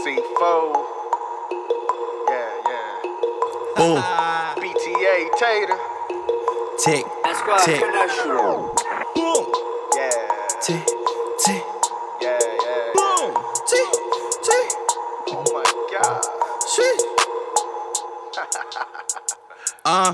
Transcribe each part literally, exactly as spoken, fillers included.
C four. Yeah, yeah. Boom. B T A Tater. Tick, tick. Boom. Yeah. Tick, tick. Yeah, yeah. Boom. Tick, tick. Oh my God. Shit. Uh.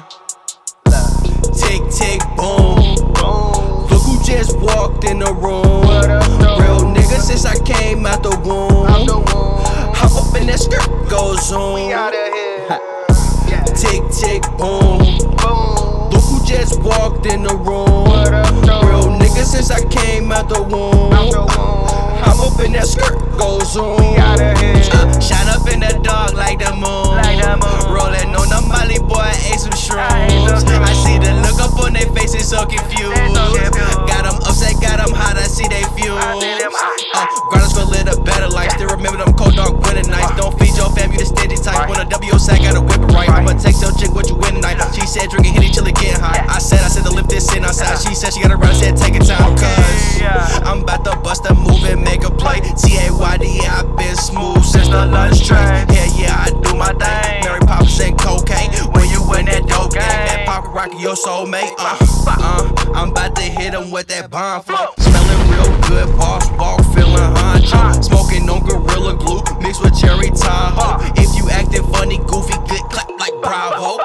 Tick, tick, boom. Boom. Look who just walked in the room. What up, though? Real nigga since I came out the womb. Out the womb. Hop up in that skirt, go zoom. We outta here. Yeah. Tick, tick, boom. Boom. Look who just walked in the room. What up, though? Real nigga since I came out the womb. Out the womb. Hop up in that skirt, go zoom. We outta here. Uh, shine up in the dark like the moon. Like the moon. Rolling on the molly, boy, I ate some shrooms. I ate some shrooms. I see the look up on their faces, so confused. so confused. Got them upset, got them hot, I see they fuse. I see them hot. Uh, grinders gon' live a better life. Still remember them cold dark winter nights. Don't feed your fam, you the steady type. When a W O sack, gotta whip it right. I'ma text your chick what you win tonight. She said drinking Henny till it get hot. I said, I said to lift this in outside. She said she gotta run, I said take it time. Cause I'm about to bust a move and make a play. T A Y D, I been smooth since the lunch train. Hell yeah, I do my thing. Mary Poppins and cocaine. When you in that dope game, that pocket rocket your soulmate. Uh, uh, I'm about to hit him with that bomb flow. Smelling real good, boss walk, feeling honcho. Smoking on Gorilla Glue, mixed with cherry Tahoe. If you acting funny, goofy, good clap like Bravo.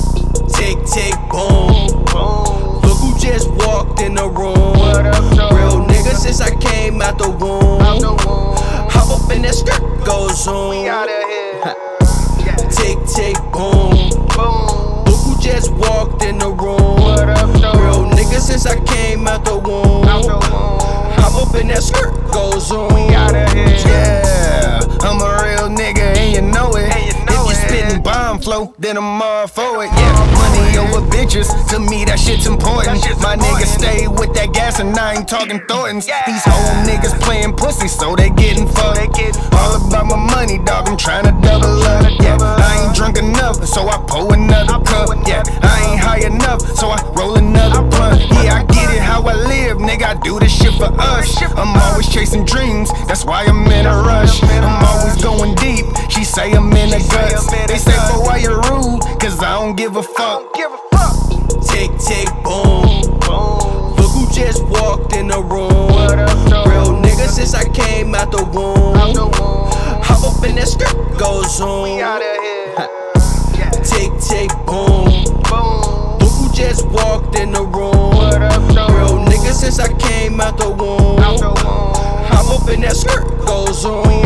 Tick, tick, boom. Boom. Look who just walked in the room. What up, though? Real nigga since I came out the womb. Out the womb. Hop up in that skirt, go zoom. We outta here. Yeah. Tick, tick, boom. Boom. Look who just walked in the room. What up, though? Real nigga since I came out the womb. Out the womb. Hop up in that skirt, go zoom. We outta here. Yeah, I'm a real nigga and you know it. And you know if you it. spittin' bomb flow, then I'm all for it. Yeah, money over bitches, to me that shit's important. That shit's My important. niggas stay with that gas and I ain't talking Thorntons. Yeah. These whole niggas playin' pussy, so they gettin' fucked. They gettin' All about my money, dog, I'm tryna double up. Yeah, I ain't drunk enough, so I pour another I pour cup. Yeah, another I ain't high enough, so I roll another blunt. Yeah, I get it how I live, nigga, I do this shit for us. I'm always chasing dreams, that's why I'm in a rush. I'm always going deep, she say I'm in the guts. They say, but why you rude? Cause I don't give a fuck. Don't give a fuck. Tick, tick, boom. Boom. Look who just walked in the room. What up, though? Real nigga since I came out the womb. Out the womb. Hop up in that skirt, go zoom. We outta here. Yeah. Tick, tick, boom. Boom. Look who just walked in the room. What up, though? Real nigga since I came out the womb. Out the womb. Hop up in that skirt, go zoom.